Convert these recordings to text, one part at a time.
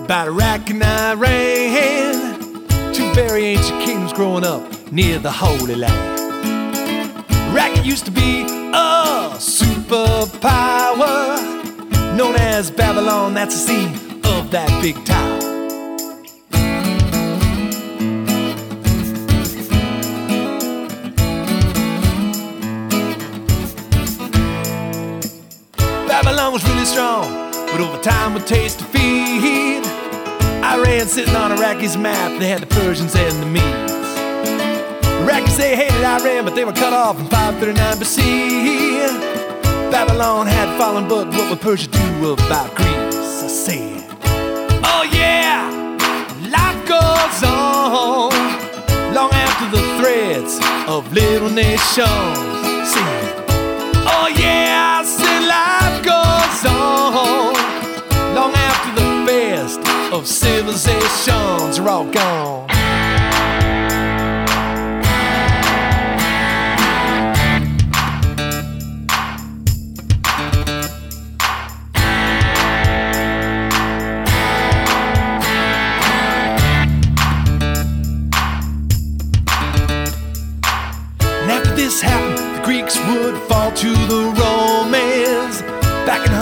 about Iraq and Iran, two very ancient kingdoms growing up near the Holy Land. Iraq used to be a superpower, known as Babylon, that's the seat of that big tower. Babylon was really strong, but over time would taste defeat. Iran sitting on Iraqi's map, they had the Persians and the Medes. Iraqis, they hated Iran, but they were cut off in 539 BC. Babylon had fallen, but what would Persia do about Greece? I said, oh yeah, life goes on long after the threads of little nations. See, oh yeah, I said life goes on long after the best of civilizations are all gone. And after this happened, the Greeks would fall to the Romans back in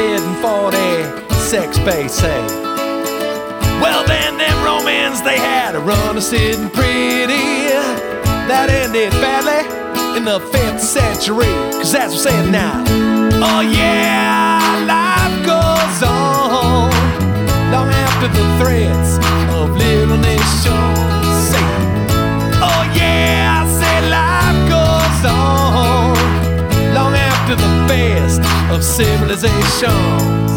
146 BC. Well then, them Romans, they had a run of sitting pretty. That ended badly in the 5th century, cause that's what's saying now. Oh yeah, life goes on long after the threads of little nations. Say, oh yeah, I say life goes on long after the best of civilizations.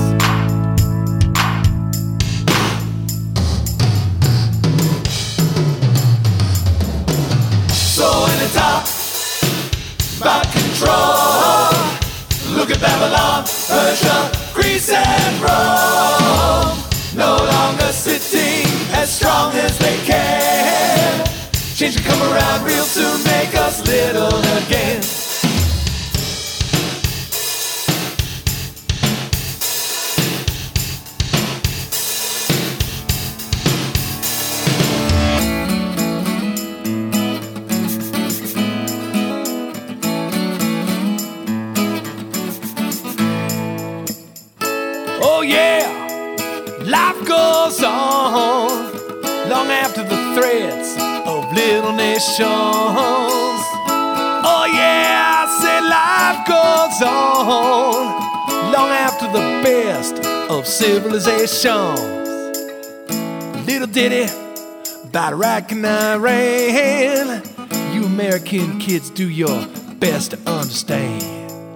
So when it's all about control, look at Babylon, Persia, Greece and Rome, no longer sitting as strong as they can. Change will come around real soon, make us little again. Oh yeah, life goes on long after the threads of little nations. Oh yeah, I say life goes on long after the best of civilizations. Little ditty about Iraq and Iran, you American kids do your best to understand.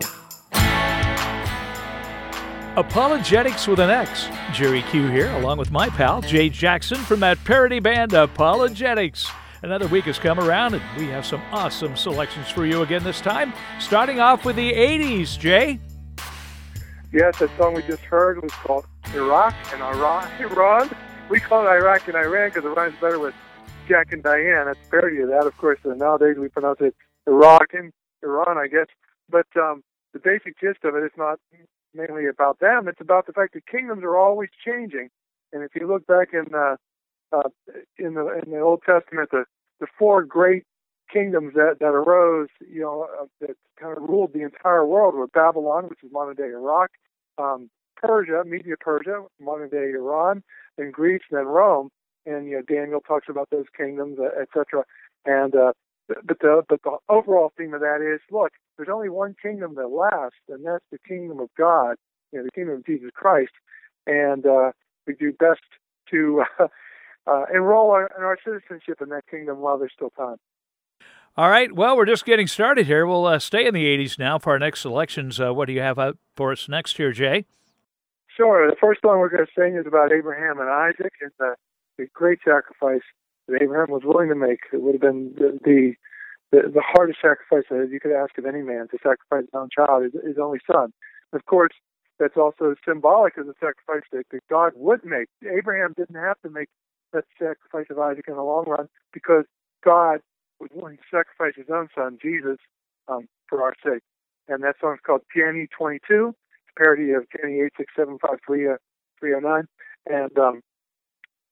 Apologetics with an X. Jerry Q here, along with my pal, Jay Jackson from that parody band Apologetics. Another week has come around, and we have some awesome selections for you again this time, starting off with the 80s, Jay. Yes, that song we just heard was called Iraq and Iran. We call it Iraq and Iran because it rhymes better with Jack and Diane. That's a parody of that, of course. And nowadays we pronounce it Iraq and Iran, I guess. But the basic gist of it is not mainly about them. It's about the fact that kingdoms are always changing. And if you look back in the Old Testament, the four great kingdoms that arose, that kind of ruled the entire world were Babylon, which is modern day Iraq, Persia, Media Persia, modern day Iran, and Greece, then Rome. And Daniel talks about those kingdoms, etc. And but the overall theme of that is, look, there's only one kingdom that lasts, and that's the kingdom of God, the kingdom of Jesus Christ. And we do best to enroll in our citizenship in that kingdom while there's still time. All right, well, we're just getting started here. We'll stay in the 80s now for our next selections. What do you have out for us next here, Jay? Sure. The first song we're going to sing is about Abraham and Isaac and the great sacrifice that Abraham was willing to make. It would have been the hardest sacrifice that you could ask of any man, to sacrifice his own child, his only son. Of course, that's also symbolic of the sacrifice that God would make. Abraham didn't have to make that sacrifice of Isaac in the long run because God was willing to sacrifice his own son, Jesus, for our sake. And that song's called Piany 22. It's a parody of Piany 8675309. And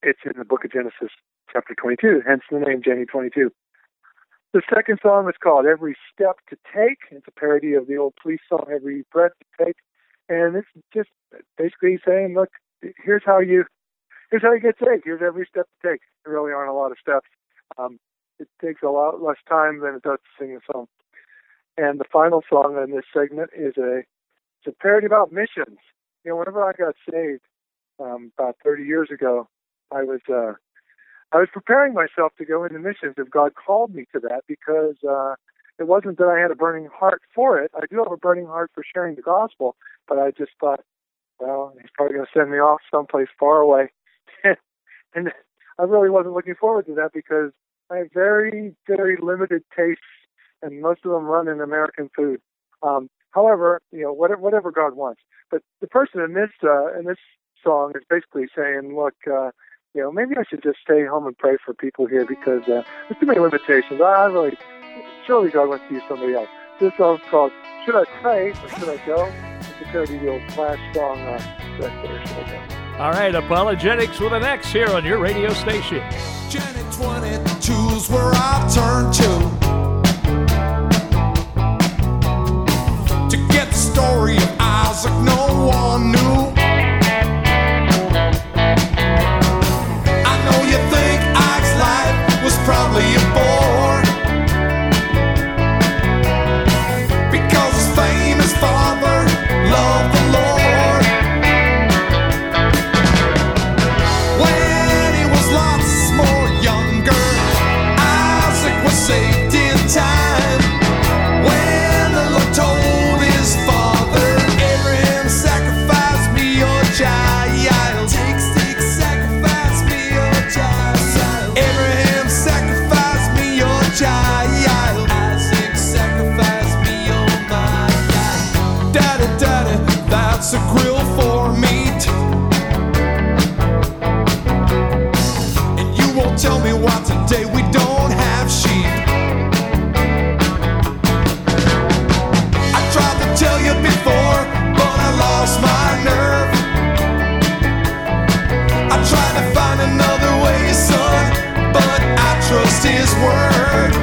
it's in the book of Genesis, chapter 22, hence the name Jenny 22. The second song is called Every Step to Take. It's a parody of the old Police song, Every Breath to Take. And it's just basically saying, look, here's how you get saved. Here's every step to take. There really aren't a lot of steps. It takes a lot less time than it does to sing a song. And the final song in this segment is a parody about missions. You know, whenever I got saved about 30 years ago, I was preparing myself to go into missions if God called me to that, because it wasn't that I had a burning heart for it. I do have a burning heart for sharing the gospel, but I just thought, well, he's probably going to send me off someplace far away. And I really wasn't looking forward to that, because I have very, very limited tastes, and most of them run in American food. However, you know, whatever God wants. But the person in this song is basically saying, look, you know, maybe I should just stay home and pray for people here, because there's too many limitations. Surely God wants to use somebody else. This song's called Should I Pray or Should I Go? It's a parody of the old Clash song, Should I Pray or Should I Go? All right, Apologetics with an X here on your radio station. Jenny 22's where I turn to get the story of Isaac no one knew. I know you think Isaac's life was probably a bore, because his famous father loved the Lord. When he was lots more younger, Isaac was saved in time. When the Lord told his father, Abraham, sacrifice me your child. Take sticks, sacrifice me your child. Abraham, sacrifice me your child. Isaac, sacrifice me your my child. Daddy, daddy, that's a grill for meat. And you won't tell me why today we don't have sheep. I tried to tell you before, but I lost my nerve. I tried to find another way, son, but I trust his word.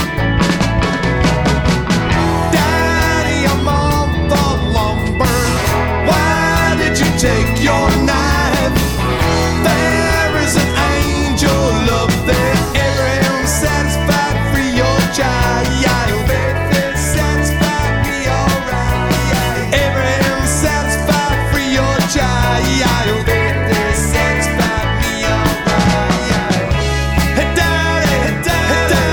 Daddy, I'm on the lumber. Why did you take your knife? There is an angel up there. Abraham, satisfied for your child. Faith is satisfied me alright. Abraham, satisfied for your child. Faith is satisfied me alright. Hey daddy, hey daddy, hey daddy.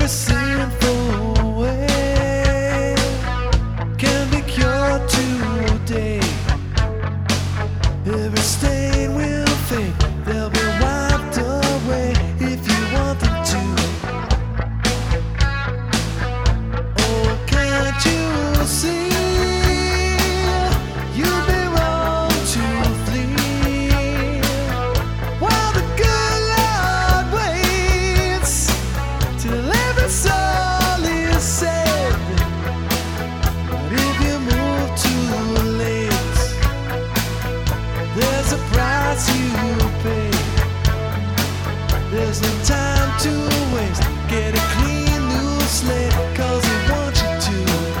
Every sinful way can be cured today. Every stain will fade, they'll be wiped away if you want them to. Oh, can't you see? You'd be wrong to flee while the good Lord waits till every soul is saved. But if you move too late, there's a price you pay. There's no time to waste. Get a clean new slate, 'cause he wants you to.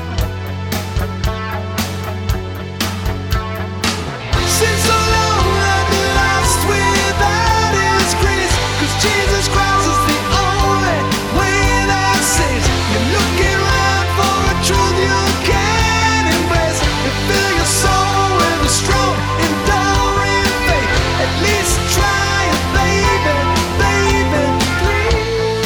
Since so long I've been lost without his grace, 'cause Jesus Christ is the only way that saves. You're looking around for a truth you can embrace, and fill your soul with a strong, enduring faith. At least try it, baby, baby, please.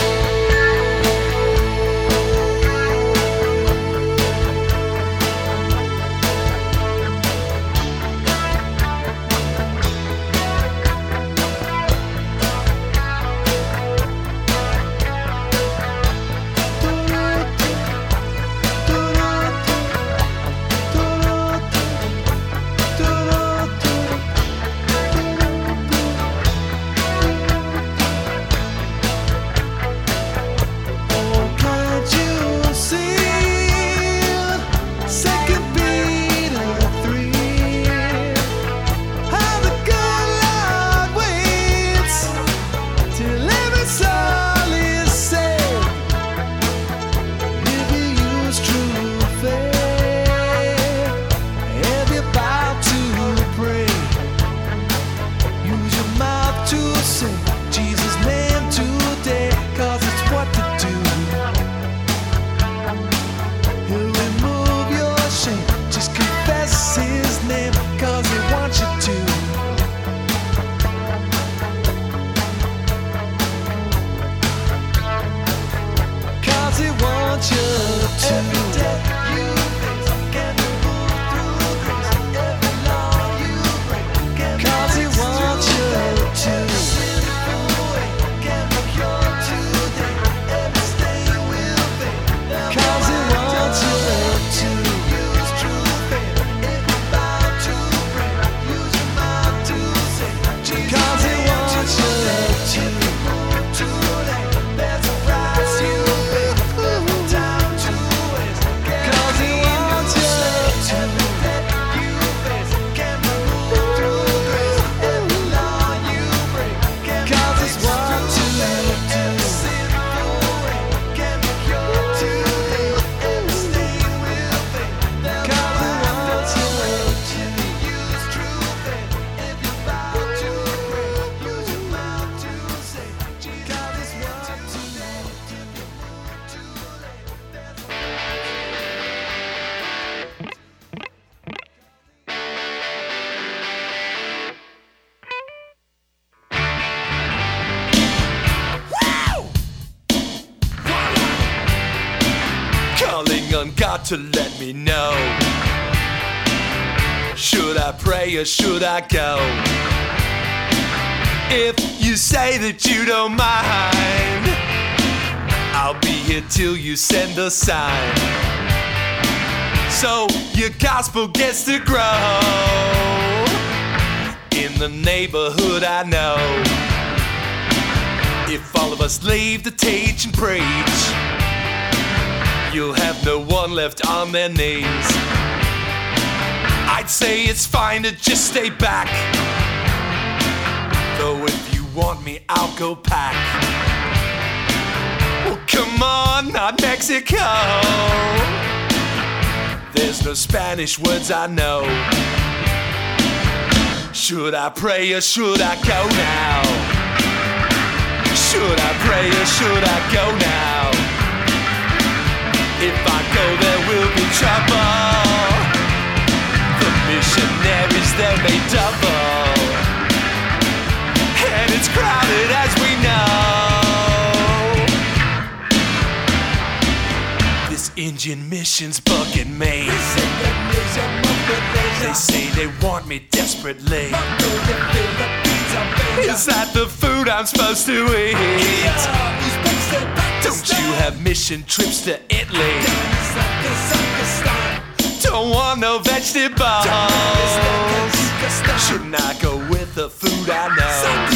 Oh, can't you see? 2 Peter 3. How the good Lord waits till every soul is saved. If you use true faith, if you bow to pray, use your mouth to say Jesus' name today, 'cause it's what to do. He'll remove your shame. Just confess his name, 'cause he wants you to. Cause he wants you to. Every day you face can be moved through grace. Every law you break can be 'cause he wants you to. Every sinful way can be cured today. Every stain will fade. 'Cause he wants you to. Use true faith. If you bow to pray, use your mouth to say Jesus. 'Cause he wants you to. Move too late. There's a price you pay. There's no time to waste. 'Cause he wants you to. Every step you face can be moved through grace. Every law you break can be 'cause it's what to do. Every sinful way can be cured today. Every stain will fade. 'Cause he wants you to. Use true faith. If you bow to pray, use your mouth to say Jesus. 'Cause it's what to do. If you move too late, there's a Calling on God to let me know. Should I pray or should I go? If you say that you don't mind, I'll be here till you send a sign. So your gospel gets to grow in the neighborhood I know. If all of us leave to teach and preach, you'll have no one left on their knees. I'd say it's fine to just stay back, though if you want me, I'll go pack. Well, come on, not Mexico. There's no Spanish words I know. Should I pray or should I go now? Should I pray or should I go now? If I go, there will be trouble. The missionaries, they'll be double. And it's crowded as we know. Engine missions bugging me. They say they want me desperately. Is that the food I'm supposed to eat? Don't you have mission trips to Italy? Don't want no vegetables. Shouldn't I go with the food I know?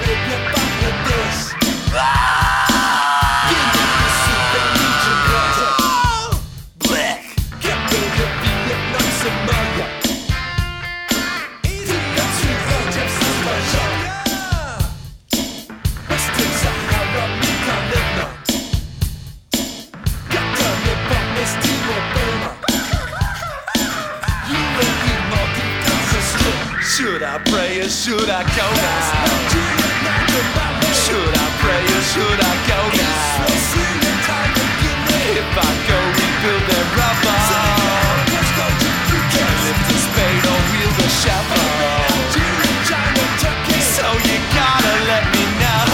Should I pray or should I go now? Should I pray or should I go now? If I go, rebuild their rubber. Can't lift a spade or wield a shovel. So you gotta let me know.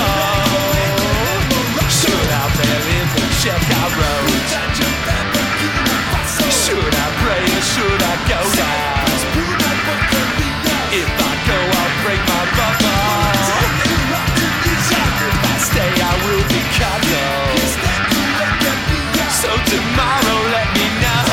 Should I bury the check I wrote? Should I pray or should I go now? If I go, I'll break my rubber. If I stay, I will be coddled. So tomorrow, let me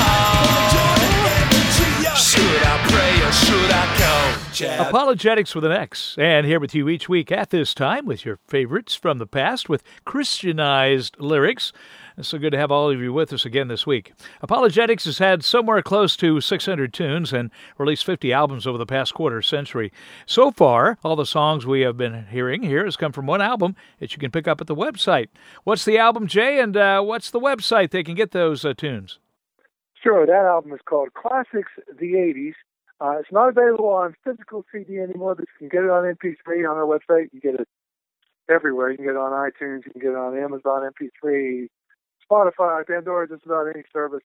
know. Should I pray or should I go? Jab. Apologetics with an X. And here with you each week at this time with your favorites from the past with Christianized lyrics. It's so good to have all of you with us again this week. Apologetics has had somewhere close to 600 tunes and released 50 albums over the past quarter century. So far, all the songs we have been hearing here has come from one album that you can pick up at the website. What's the album, Jay, and what's the website they can get those tunes? Sure, that album is called Classics the 80s. It's not available on physical CD anymore, but you can get it on MP3 on our website. You can get it everywhere. You can get it on iTunes. You can get it on Amazon MP3, Spotify, Pandora, just about any service.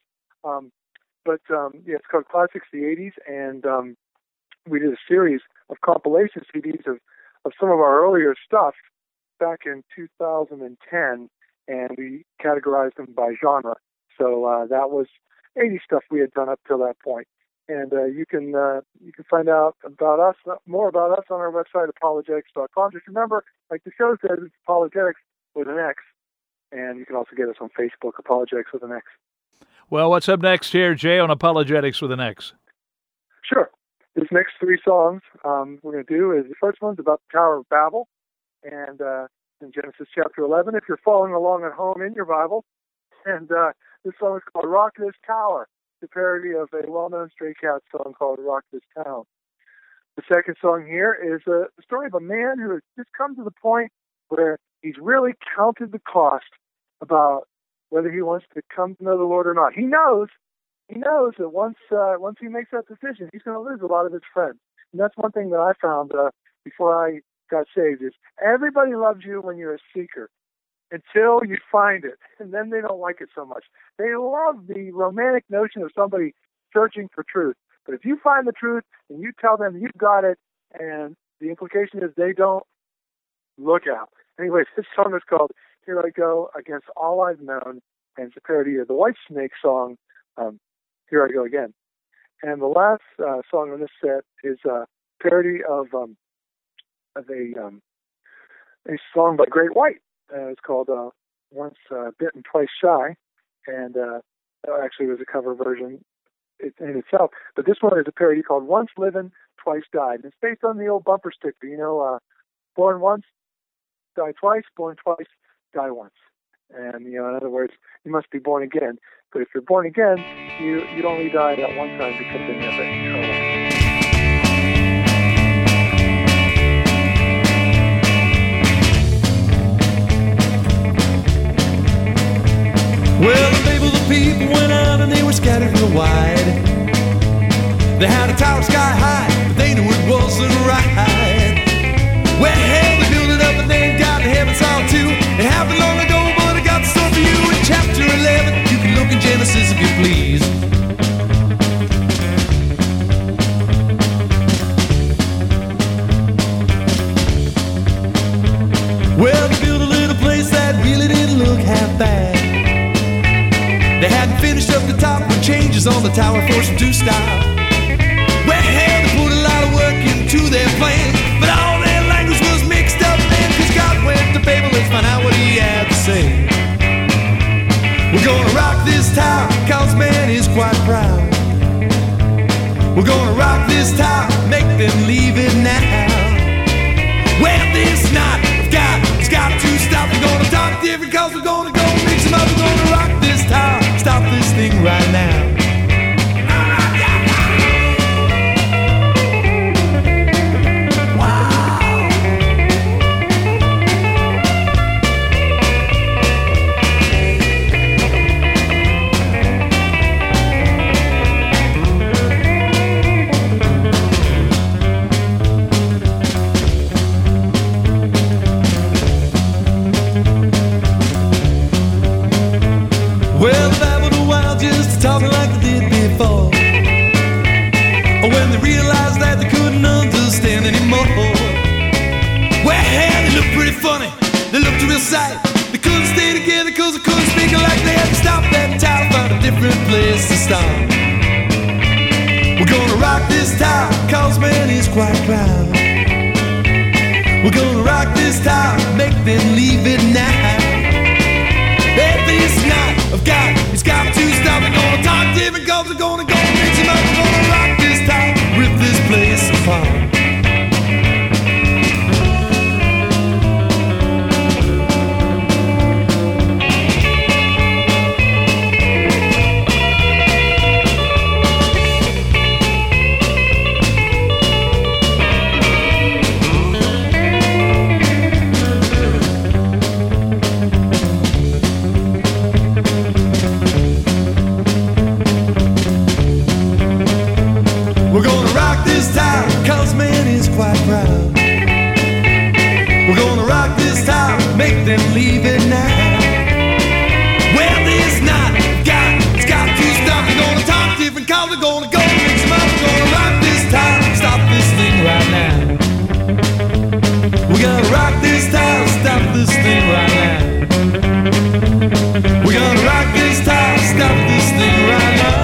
It's called Classics the 80s, and we did a series of compilation CDs of some of our earlier stuff back in 2010, and we categorized them by genre. So that was 80s stuff we had done up till that point. And you can find out about us, more about us on our website, apologetics.com. Just remember, like the show says, it's apologetics with an X. And you can also get us on Facebook, Apologetics with an X. Well, what's up next here, Jay, on Apologetics with an X? Sure. These next three songs we're going to do is, the first one's about the Tower of Babel, and in Genesis chapter 11, if you're following along at home in your Bible. And this song is called Rock This Tower, the parody of a well-known Stray Cats song called Rock This Town. The second song here is the story of a man who has just come to the point where he's really counted the cost about whether he wants to come to know the Lord or not. He knows that once he makes that decision, he's going to lose a lot of his friends. And that's one thing that I found before I got saved is everybody loves you when you're a seeker until you find it, and then they don't like it so much. They love the romantic notion of somebody searching for truth. But if you find the truth and you tell them you've got it, and the implication is they don't, look out. Anyways, this song is called Here I Go Against All I've Known, and it's a parody of the Whitesnake song, Here I Go Again. And the last song on this set is a parody of a song by Great White. It's called Once Bitten, Twice Shy, and that actually was a cover version in itself. But this one is a parody called Once Livin', Twice Died. And it's based on the old bumper sticker, born once, die twice, born twice, die once. And, in other words, you must be born again. But if you're born again, you'd only die at one time because then you have eternal life. Well, the label of people went out and they were scattered real wide. They had a tower sky high, but they knew it wasn't right. Well, hey, they built it up and they got to heaven sound too. It happened long ago, but I got the story for you in chapter 11. You can look in Genesis if you please. Well, they built a little place that really didn't look half bad. They hadn't finished finished up the top with changes on the tower, forced them to stop. Well, they put a lot of work into their plan, but all their language was mixed up then, cause God went to Babel, let's find out what he had to say. We're gonna rock this town, cause man is quite proud. We're gonna rock this town, make them leave it now. Well, this night, it's got to stop. We're gonna talk different cause we're gonna go mix them up. We're gonna rock this town, stop this thing right now. Well, the Bible the wild just talking like they did before. When they realized that they couldn't understand anymore. Well, they looked pretty funny, they looked a real sight. They couldn't stay together cause they couldn't speak like they had to stop that town, find a different place to stop. We're gonna rock this town, cause man is quite proud. We're gonna rock this town, make them leave it now. This night, it's got to stop. We're gonna talk different cause we're gonna go mix them up. We're gonna rock this town, rip this place apart. We're gonna rock this town, cause man is quite proud. We're gonna rock this town, make them leave it now. Well, this night, it's got to stop. We're gonna talk different cause we're gonna go mix them up. We're gonna rock this town, stop this thing right now. We're gonna rock this town, stop this thing right now. We're gonna rock this town, stop this thing right now.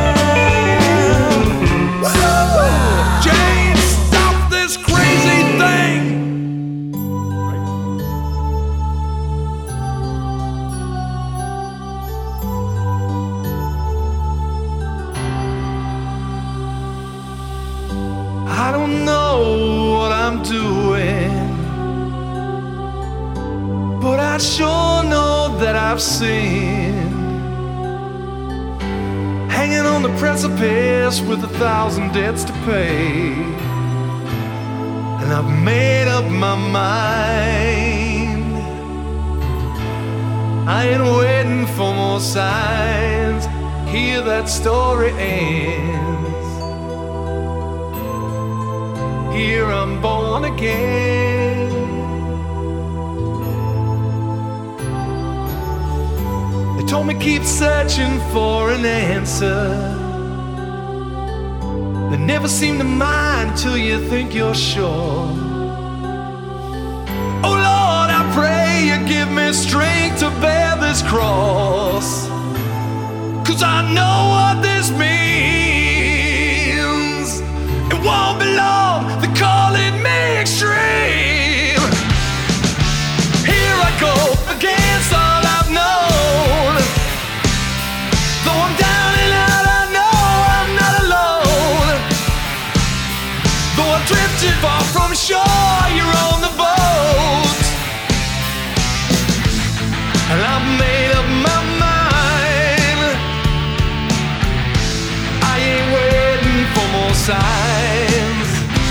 I don't know what I'm doing, but I sure know that I've sinned. Hanging on the precipice with 1,000 debts to pay, and I've made up my mind. I ain't waiting for more signs, here that story ends. Here I'm born again. They told me keep searching for an answer. They never seem to mind till you think you're sure. Oh Lord, I pray you give me strength to bear this cross, cause I know what this means. It won't be long, they're calling me extreme. Here I go against all I've known. Though I'm down and out, I know I'm not alone. Though I've drifted far from shore, you're on the boat, and I've made up my mind. I ain't waiting for more signs.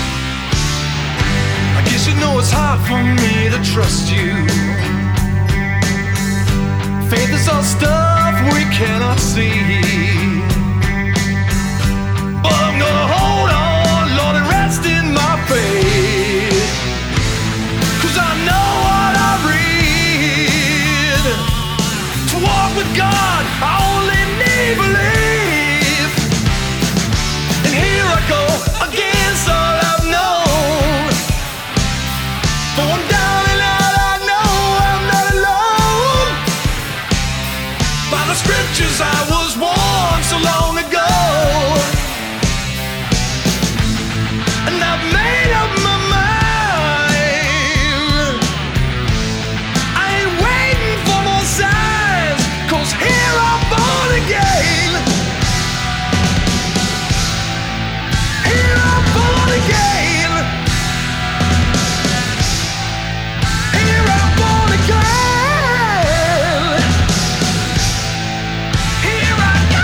I guess you know it's hard for me to trust you. Faith is all stuff we cannot see, but I'm gonna hold on, Lord, and rest in my faith, cause I know what I read. To walk with God, I only need belief. And here I go against all I've known. Though I'm down and out, I know I'm not alone. By the the scriptures I was warned so long ago. And I've made up my mind. I ain't waiting for more signs, 'cause here I'm born again. Here I'm born again. Here I'm born again. Here I go.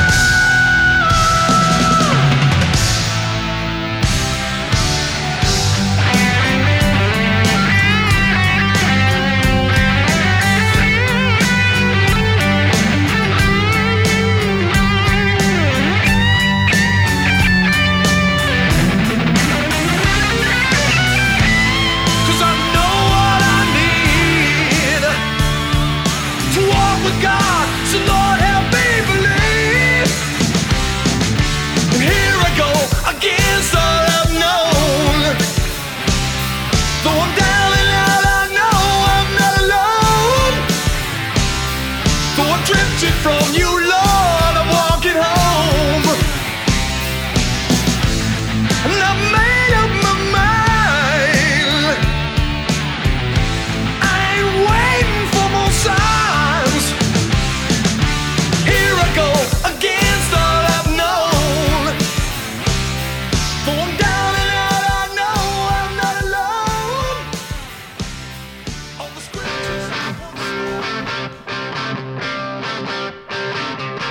Cause I know what I need to walk with God, so Lord help me believe. And here I go against all I've known. Though I'm down and out, I know I'm not alone. Though I've drifted from you, Lord, I'm walking home. And I've made up my mind. I ain't waiting for more signs. Here I go against all I've known. Though I'm down and out, I know I'm not alone. All the scriptures I once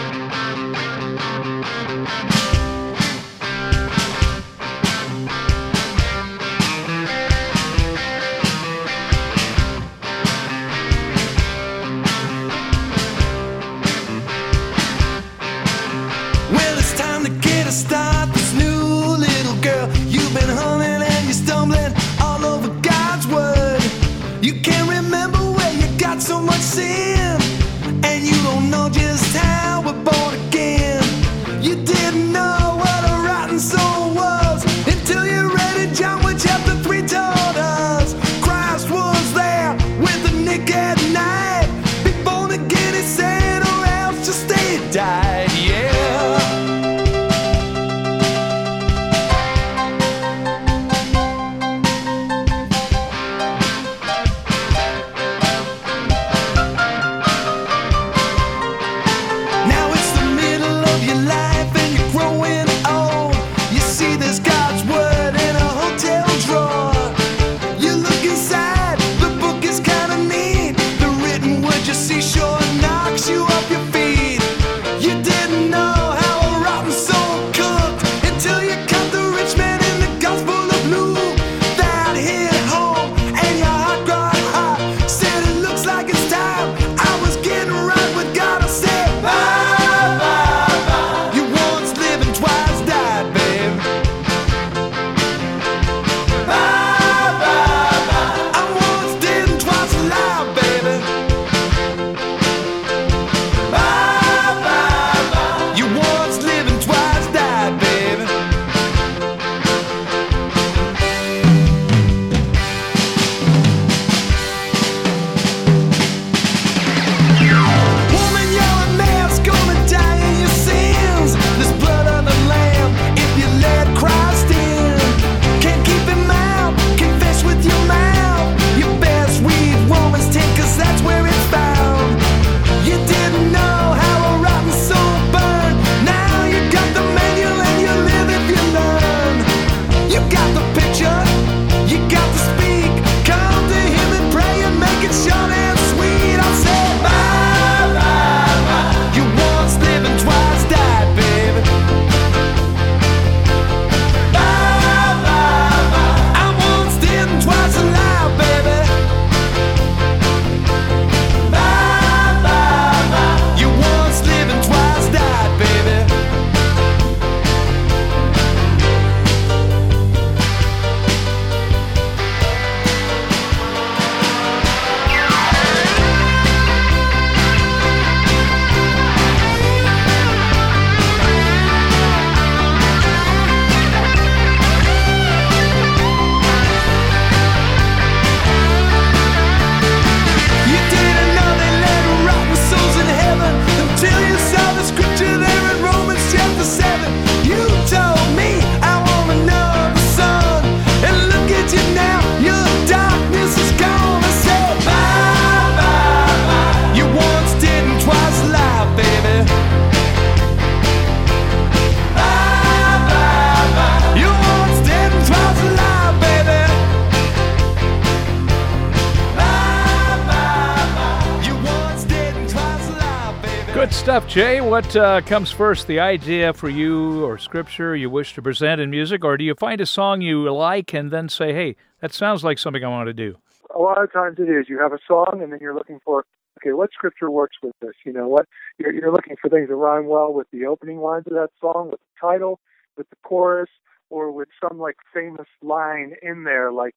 Good stuff, Jay. What comes first, the idea for you or scripture you wish to present in music, or do you find a song you like and then say, hey, that sounds like something I want to do? A lot of times it is. You have a song, and then you're looking for, okay, what scripture works with this? You know, what you're looking for things that rhyme well with the opening lines of that song, with the title, with the chorus, or with some like famous line in there, like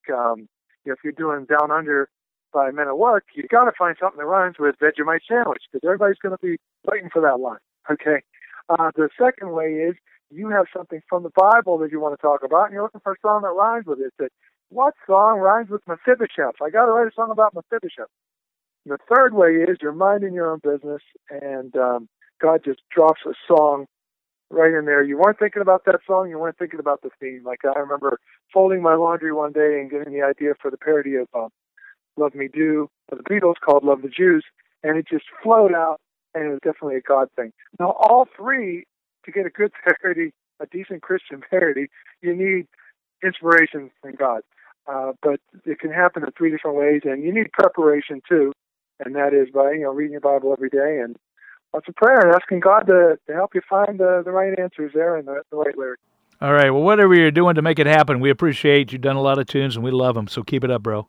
if you're doing Down Under by Men at Work, you got to find something that rhymes with Vegemite sandwich, because everybody's going to be waiting for that line. Okay. The second way is you have something from the Bible that you want to talk about, and you're looking for a song that rhymes with it. That what song rhymes with Mephibosheth? I got to write a song about Mephibosheth. And the third way is you're minding your own business, and God just drops a song right in there. You weren't thinking about that song. You weren't thinking about the theme. Like I remember folding my laundry one day and getting the idea for the parody of Love Me Do of the Beatles called Love the Jews, and it just flowed out, and it was definitely a God thing. Now, all three, to get a good parody, a decent Christian parody, you need inspiration from God. But it can happen in three different ways, and you need preparation too, and that is by reading your Bible every day and lots of prayer and asking God to help you find the right answers there and the right lyrics. All right. Well, whatever you're doing to make it happen, we appreciate you've done a lot of tunes, and we love them, so keep it up, bro.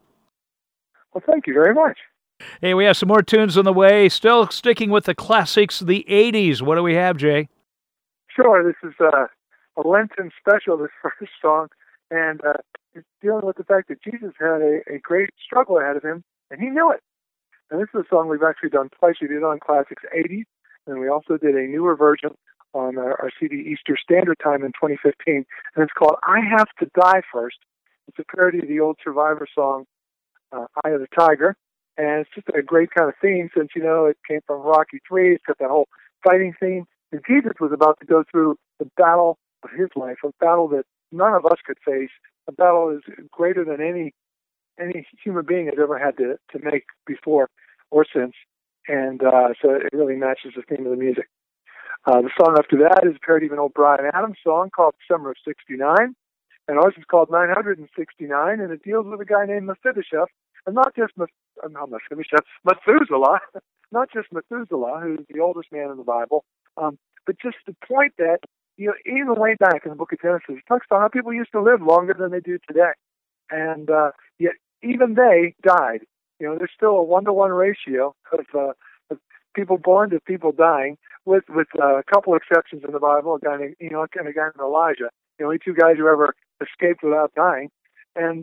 Well, thank you very much. Hey, we have some more tunes on the way. Still sticking with the classics, the 80s. What do we have, Jay? Sure. This is a Lenten special, this first song, and it's dealing with the fact that Jesus had a great struggle ahead of him, and he knew it. And this is a song we've actually done twice. We did it on Classics 80s, and we also did a newer version on our CD Easter Standard Time in 2015, and it's called I Have to Die First. It's a parody of the old Survivor song, Eye of the Tiger, and it's just a great kind of theme since, it came from Rocky III. It's got that whole fighting theme. And Jesus was about to go through the battle of his life, a battle that none of us could face, a battle is greater than any human being has ever had to make before or since. And so it really matches the theme of the music. The song after that is a parody of an old Bryan Adams song called Summer of '69. And ours is called 969, and it deals with a guy named Mephibosheth, and not just Mephibosheth, Methuselah, not just Methuselah, who's the oldest man in the Bible, but just the point that, even way back in the book of Genesis, it talks about how people used to live longer than they do today. And yet even they died. There's still a 1-to-1 ratio of people born to people dying, with a couple exceptions in the Bible, a guy named Enoch and a guy named Elijah. The only two guys who ever escaped without dying. And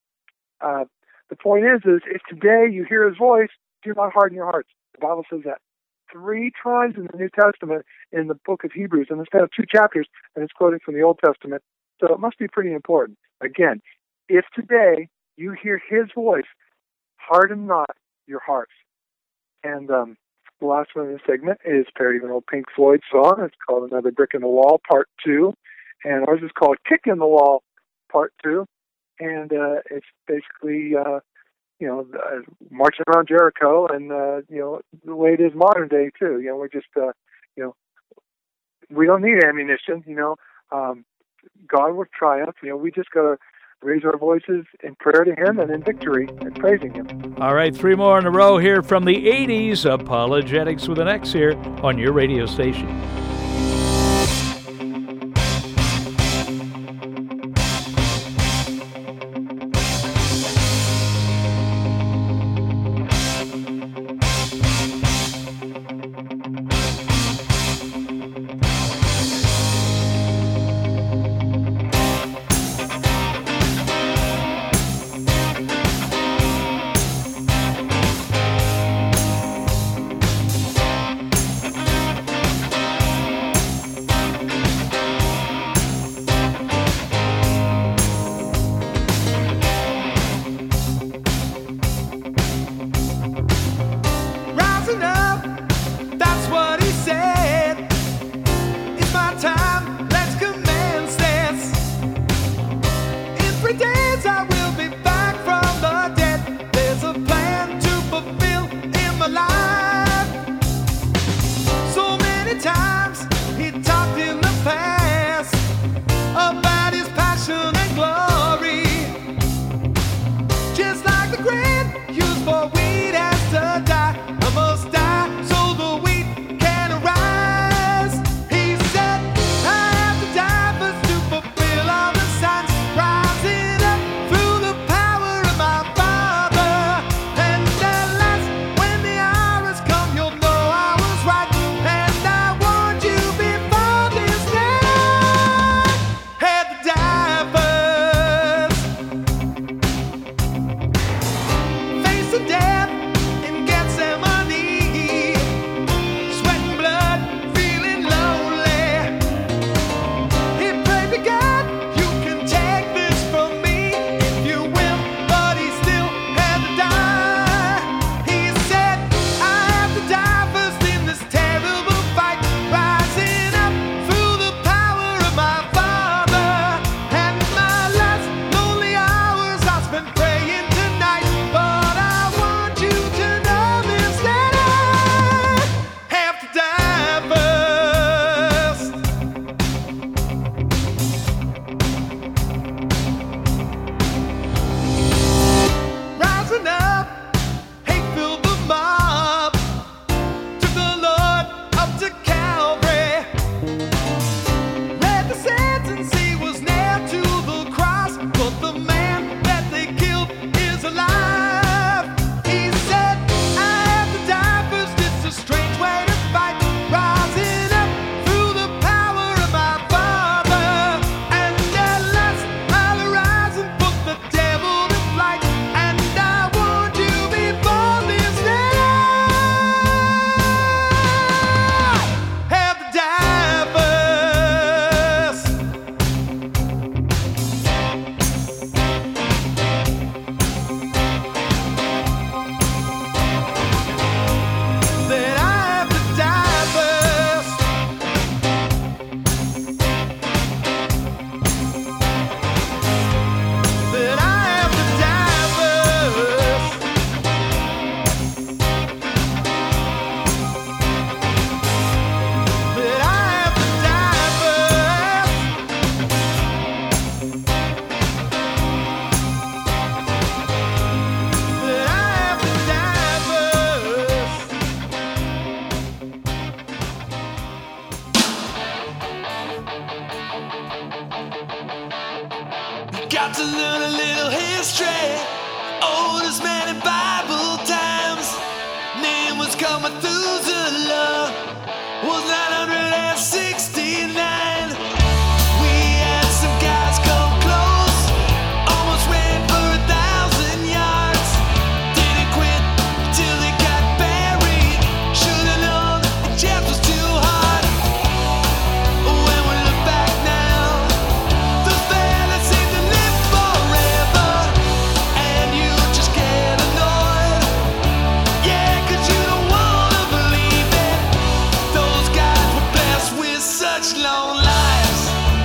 the point is if today you hear his voice, do not harden your hearts. The Bible says that 3 times in the New Testament in the book of Hebrews, and it's got 2 chapters, and it's quoting from the Old Testament, so it must be pretty important. Again, if today you hear his voice, harden not your hearts. And the last one in this segment is parody of an old Pink Floyd song. It's called Another Brick in the Wall, Part 2. And ours is called Kick in the Wall, Part 2. And it's basically, marching around Jericho and, the way it is modern day, too. We're just, we don't need ammunition, God will triumph. We just got to raise our voices in prayer to him and in victory and praising him. All right, 3 more in a row here from the 80s. Apologetics with an X here on your radio station. Got to learn a little history. Oldest man in Bible times. Name was called Methuselah. Was 969. We had some guys come close. Almost ran for 1,000 yards. Didn't quit till they got buried. Should've known the chance was too hard. When we look back now, those fellas seem to live forever. And you just get annoyed. Yeah, 'cause you don't wanna believe it. Those guys were blessed with such long lives.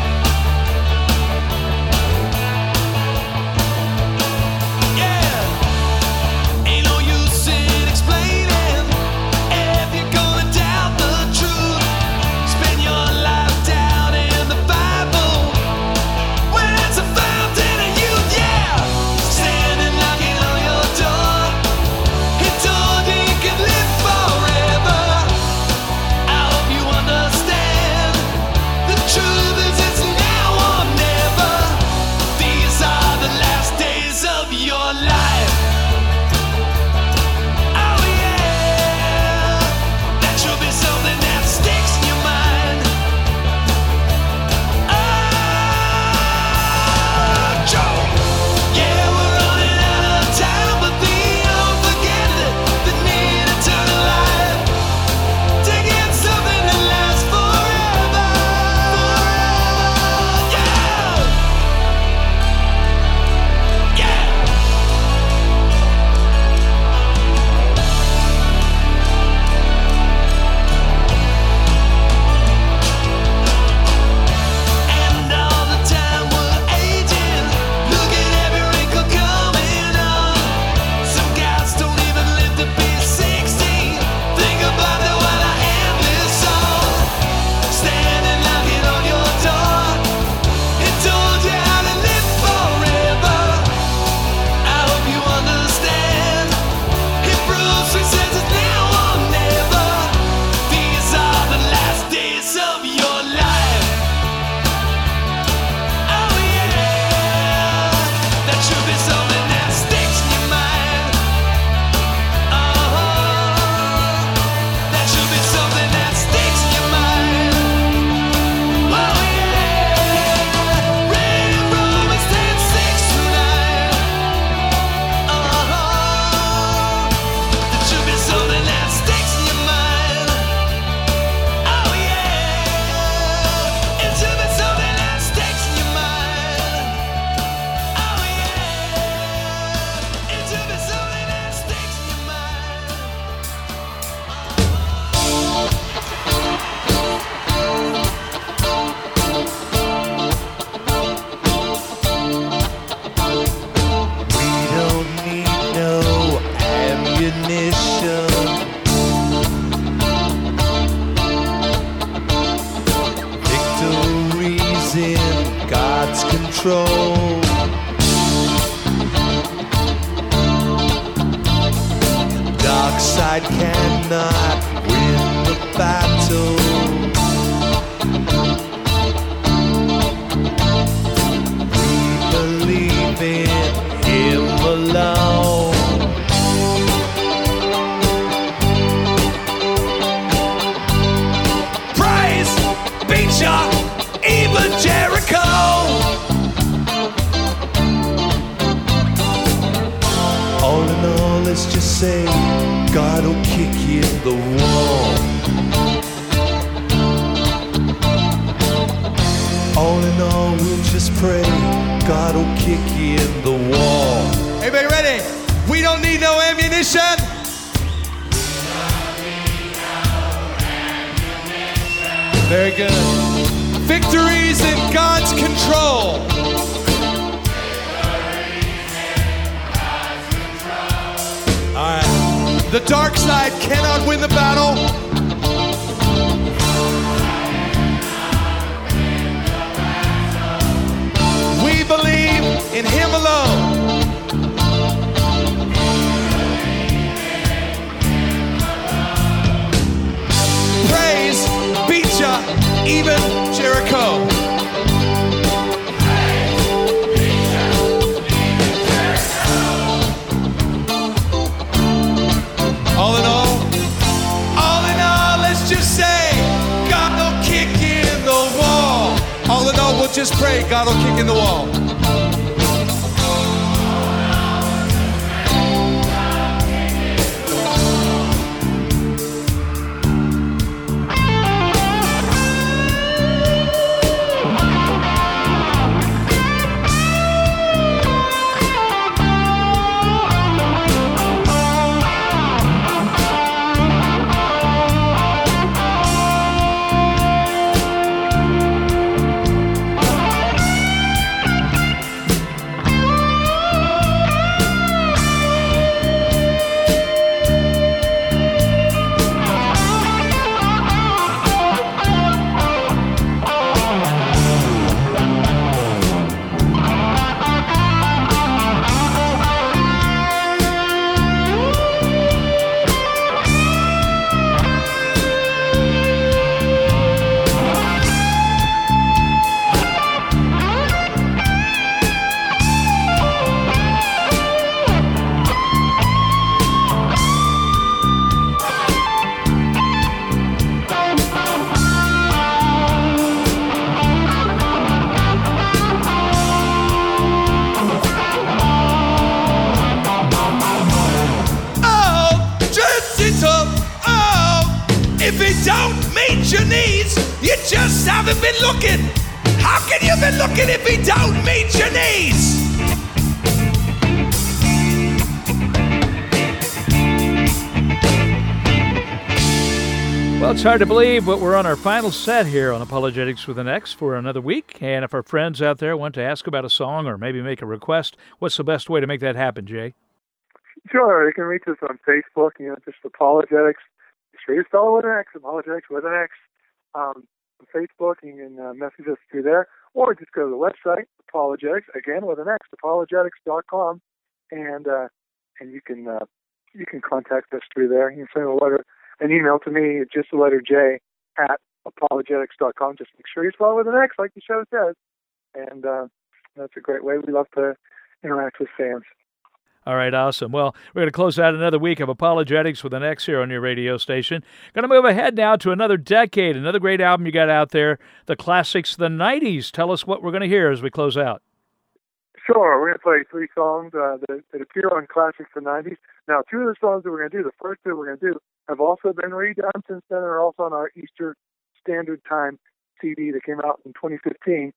Yeah, ain't no use in explaining if you're gonna doubt the truth. Spend your life down in the Bible when it's a fountain of youth. Yeah, standing knocking on your door. He told you you could live forever. I hope you understand. The truth is it's now or never. These are the last days of your life. Oh yeah, that should be something that sticks in your mind. Oh, Joe. Yeah, we're running out of time, but they don't forget that they need eternal life to get something that lasts forever. Yeah, yeah. And all the time we're aging. Look at every wrinkle coming on. Some guys don't even live to be 60. Think about that while I end this song. Standing knocking on your door. He told you how to live forever. I hope you understand. He proves he says it's now or never. These are the last days of your life. Oh yeah, that should be something that sticks in your mind. That should be something that sticks in your mind. Oh yeah, read in Romans 10:6-9. That should be something that sticks in your mind. Oh yeah, it should be something that sticks in your mind. Oh yeah, it should be something that sticks in your mind. We don't need no ammunition. Victory's in God's control. Dark side cannot win the battle. We believe in Him alone. Praise beat ya, even Jericho. All in all, let's just say God will kick you in the wall. All in all, we'll just pray God will kick you in the wall. Everybody ready? We don't need no ammunition. Very good. Victory's in God's control. All right. The dark side cannot win the battle. We believe in Him alone. Praise beat ya, even Jericho. we'll just pray God will kick in the wall. If it don't meet your needs, you just haven't been looking. How can you be looking if it don't meet your needs? Well, it's hard to believe, but we're on our final set here on Apologetics with an X for another week. And if our friends out there want to ask about a song or maybe make a request, what's the best way to make that happen, Jay? Sure, you can reach us on Facebook, just Apologetics. Sure you spell it with an X, Apologetics with an X. On Facebook, you can message us through there, or just go to the website, Apologetics, again with an X, apologetics.com, and you can contact us through there. You can send an email to me, just the letter J, at apologetics.com. Just make sure you spell it with an X, like the show says, and that's a great way. We love to interact with fans. All right, awesome. Well, we're going to close out another week of Apologetics with an X here on your radio station. Going to move ahead now to another decade, another great album you got out there, the classics, the 90s. Tell us what we're going to hear as we close out. Sure. We're going to play 3 songs that appear on Classics the 90s. Now, 2 of the songs that we're going to do, the first 2 we're going to do, have also been redone since then and are also on our Easter Standard Time CD that came out in 2015.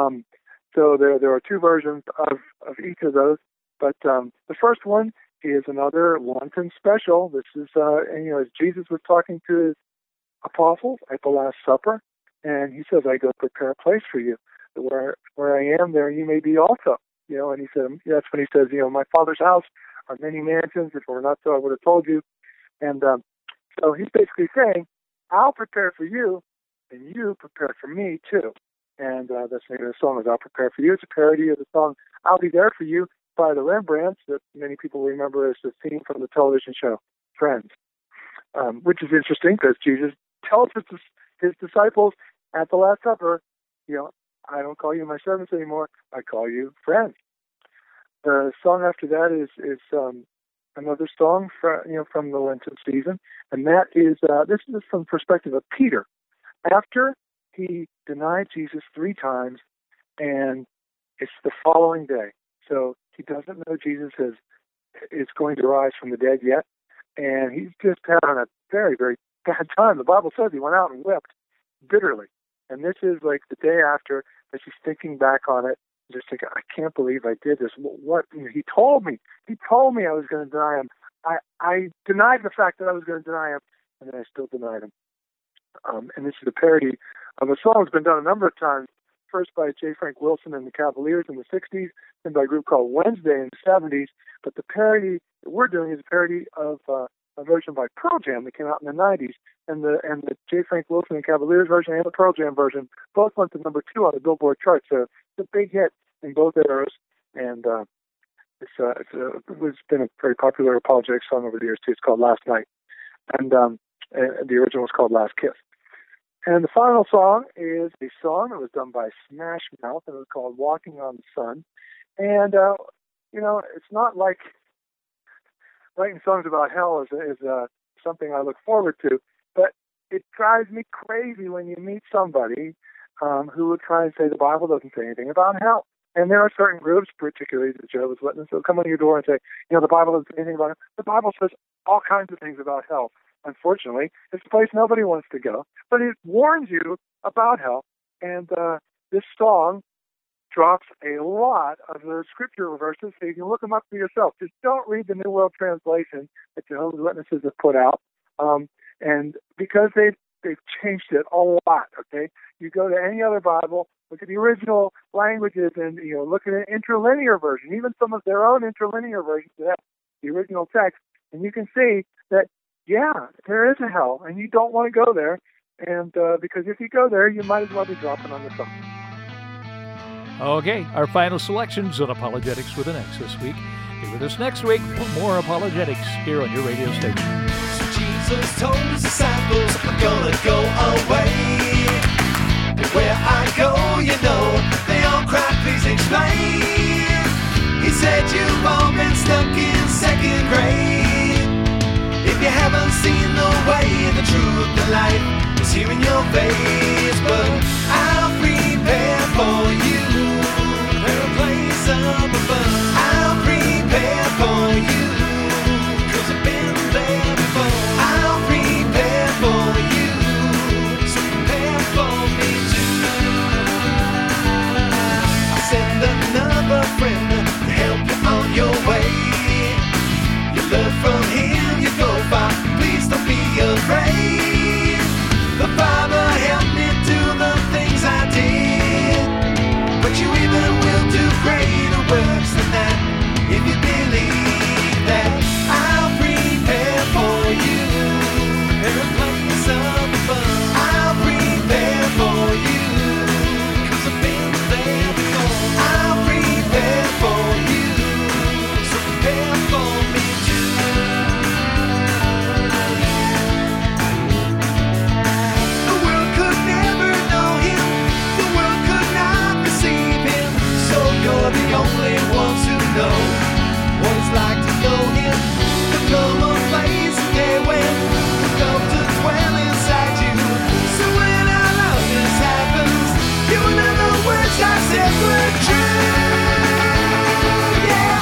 So there are 2 versions of each of those. But the first one is another Lenten special. This is, as Jesus was talking to his apostles at the Last Supper, and he says, I go prepare a place for you. Where I am, there you may be also. And he said, that's when he says, my Father's house are many mansions. If it were not so, I would have told you. And so he's basically saying, I'll prepare for you, and you prepare for me too. And that's the name of the song is I'll Prepare for You. It's a parody of the song I'll Be There for You by the Rembrandts that many people remember as the theme from the television show Friends, which is interesting because Jesus tells his disciples at the Last Supper, I don't call you my servants anymore, I call you friends. The song after that is another song from the Lenten season, and that is this is from the perspective of Peter. After he denied Jesus 3 times, and it's the following day. So he doesn't know Jesus is going to rise from the dead yet, and he's just having a very, very bad time. The Bible says he went out and wept bitterly. And this is like the day after, as he's thinking back on it, just thinking, I can't believe I did this. What he told me I was going to deny him. I denied the fact that I was going to deny him, and then I still denied him. And this is a parody of a song that's been done a number of times. First by J. Frank Wilson and the Cavaliers in the 60s, then by a group called Wednesday in the 70s. But the parody that we're doing is a parody of a version by Pearl Jam that came out in the 90s. And the J. Frank Wilson and Cavaliers version and the Pearl Jam version both went to number 2 on the Billboard chart. So it's a big hit in both eras. And it's been a very popular apologetic song over the years, too. It's called Last Night. And the original was called Last Kiss. And the final song is a song that was done by Smash Mouth, and it was called Walking on the Sun. And, it's not like writing songs about hell is something I look forward to, but it drives me crazy when you meet somebody who would try and say the Bible doesn't say anything about hell. And there are certain groups, particularly the Jehovah's Witnesses, who come to your door and say, the Bible doesn't say anything about it. The Bible says all kinds of things about hell. Unfortunately, it's a place nobody wants to go. But it warns you about hell. And this song drops a lot of the scripture verses, so you can look them up for yourself. Just don't read the New World Translation that Jehovah's Witnesses have put out. And because they've changed it a lot, okay? You go to any other Bible, look at the original languages, and look at an interlinear version, even some of their own interlinear versions that have the original text, and you can see that, there is a hell, and you don't want to go there, and because if you go there, you might as well be dropping on the song. Okay, our final selections on Apologetics with an X this week. Be with us next week for more Apologetics here on your radio station. So Jesus told his disciples, I'm gonna go away. Where I go, they all cry, please explain. He said you've all been stuck in second grade. If you haven't seen the way, the truth, the light is here in your face. But I'll prepare for you, prepare a place up above. I'll prepare for you, 'cause I've been there before. I'll prepare for you, so prepare for me too. I'll send another friend to help you on your way. You learn from him, you go far, please don't be afraid. The Father helped me do the things I did, but you even will do greater works than that, if you believe that. I'll prepare for you, prepare a place up above. I'll prepare for you, 'cause I've been there before. I'll prepare for you, so prepare for me too. The world could never know him, the world could not receive him, so you're the only ones who know what it's like to know him. The come a place a day when the love to dwell inside you. So when all of this happens, you know the words I said were true. Yeah.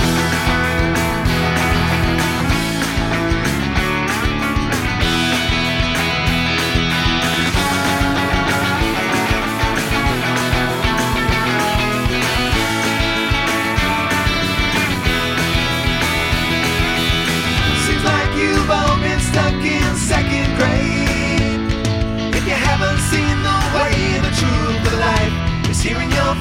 Seems like you've all been stuck in second grade. If you haven't seen the way, the truth, the light is here in your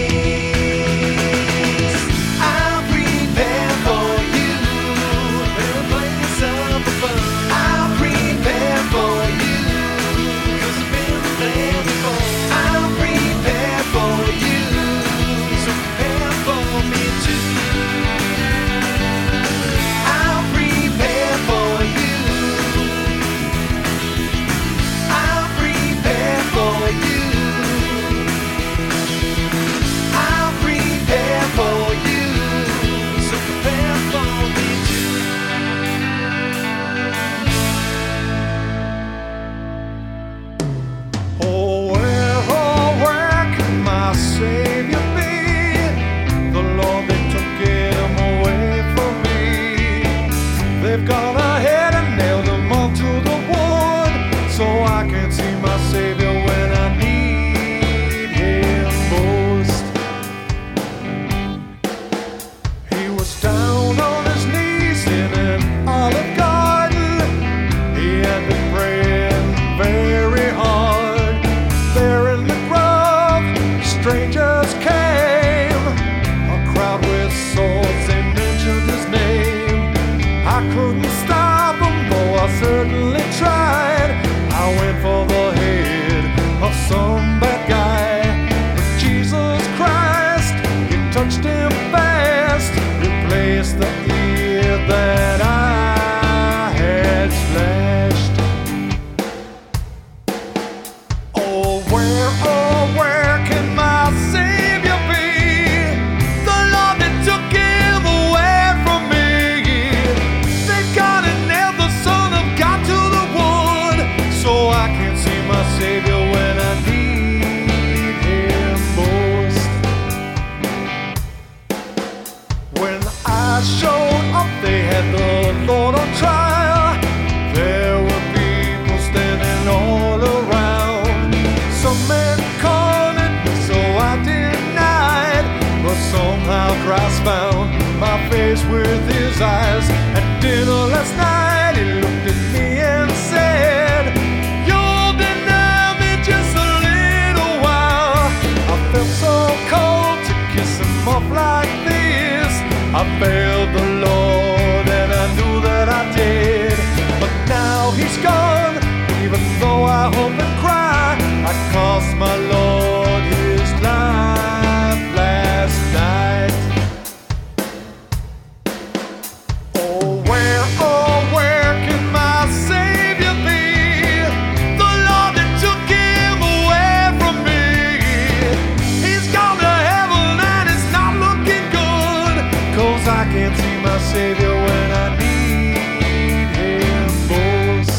face. I'll prepare for you, prepare a place up above. I'll prepare for you, 'cause I've been there before. I'll prepare for you, so prepare for me too. I'll prepare for you, I'll prepare for you. face with his eyes. At dinner last night, he looked at me and said, "You'll deny me just a little while." I felt so cold to kiss him off like this. I failed the Lord and I knew that I did. But now he's gone, even though I hope and cry. I cost my Lord his life last night. Oh, where can my Savior be? The Lord that took him away from me. He's gone to heaven and it's not looking good, 'cause I can't see my Savior when I need him most.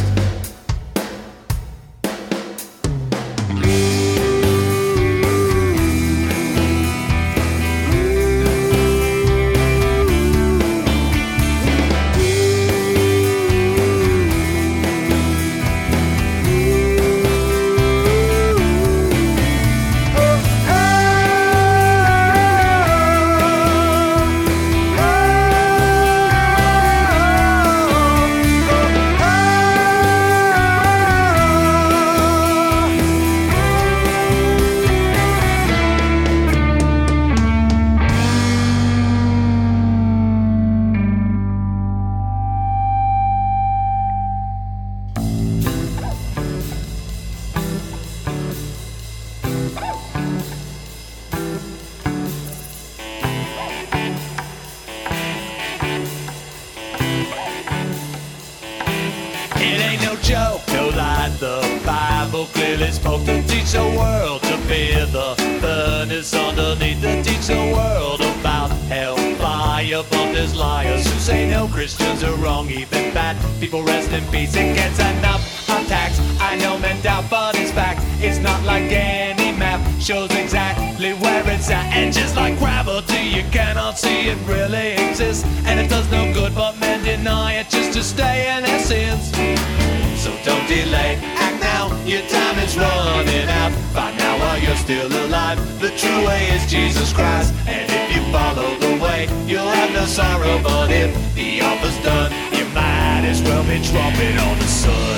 It ain't no joke, no lie. The Bible clearly spoke to teach the world to fear the furnace underneath, to teach the world about hellfire. But there's liars who say no Christians are wrong, even bad people rest in peace. It gets enough attacks. I know men doubt, but it's fact. It's not like any map shows exactly where it's at. And just like gravity, you cannot see it really exists. And it does no good, but men deny it just to stay in their sins. So don't delay, act now, your time is running out. Find out while you're still alive. The true way is Jesus Christ, and if you follow the way, you'll have no sorrow. But if the offer's done, you might as well be dropping on the sun.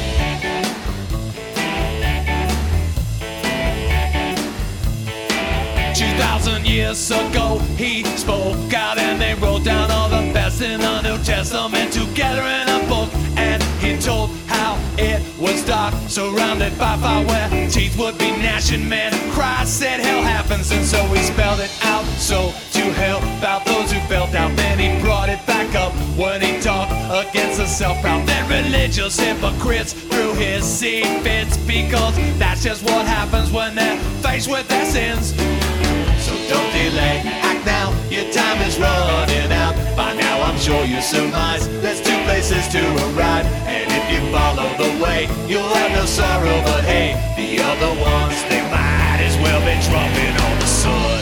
2,000 years ago, he spoke out and they wrote down all the best in the New Testament together in a book. And he told how it was dark, surrounded by fire where teeth would be gnashing. Man, Christ said hell happens, and so he spelled it out. So to help out those who felt out, then he brought it back up when he talked against the self-proud. Then religious hypocrites threw his seed fits, because that's just what happens when they're faced with their sins. So don't delay, act now, your time is running out. By now I'm sure you surmise there's two places to arrive. And if you follow the way, you'll have no sorrow. But hey, the other ones, they might as well be dropping on the sun.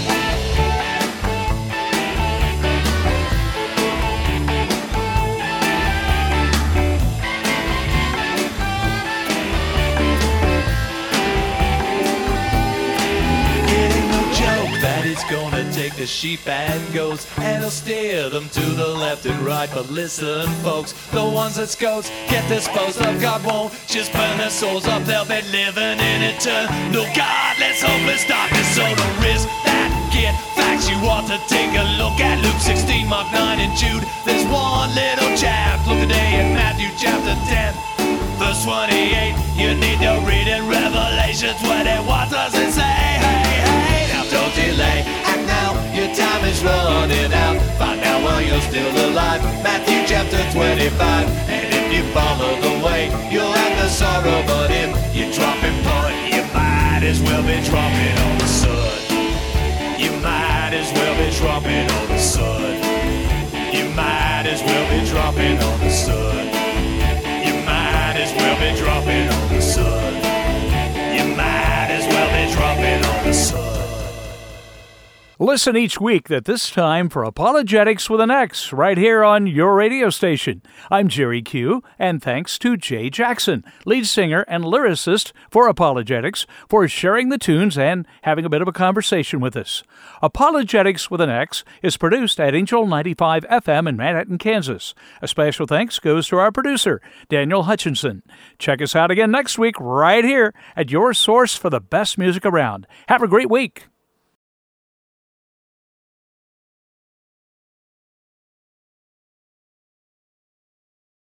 'Cause he's gonna take the sheep and goats, and he'll steer them to the left and right. But listen, folks, the ones that goats get disposed of, God won't just burn their souls up. They'll be living in eternal godless, hopeless darkness. So don't risk that. Get facts. You ought to take a look at Luke 16, Mark 9, and Jude. There's one little chap. Look today in Matthew chapter 10, verse 28. You need to read in Revelation 21. Does it say, hey, hey? Now don't delay, act now, your time is running out. Find out while you're still alive. Matthew chapter 25. And if you follow the way, you'll have the sorrow. But if you drop and point, you might as well be dropping on the sun. You might as well be dropping on the sun. You might as well be dropping on the sun. You might as well be dropping on the sun. You might as well be dropping on the sun. Listen each week at this time for Apologetics with an X right here on your radio station. I'm Jerry Q, and thanks to Jay Jackson, lead singer and lyricist for Apologetics, for sharing the tunes and having a bit of a conversation with us. Apologetics with an X is produced at Angel 95 FM in Manhattan, Kansas. A special thanks goes to our producer, Daniel Hutchinson. Check us out again next week right here at your source for the best music around. Have a great week.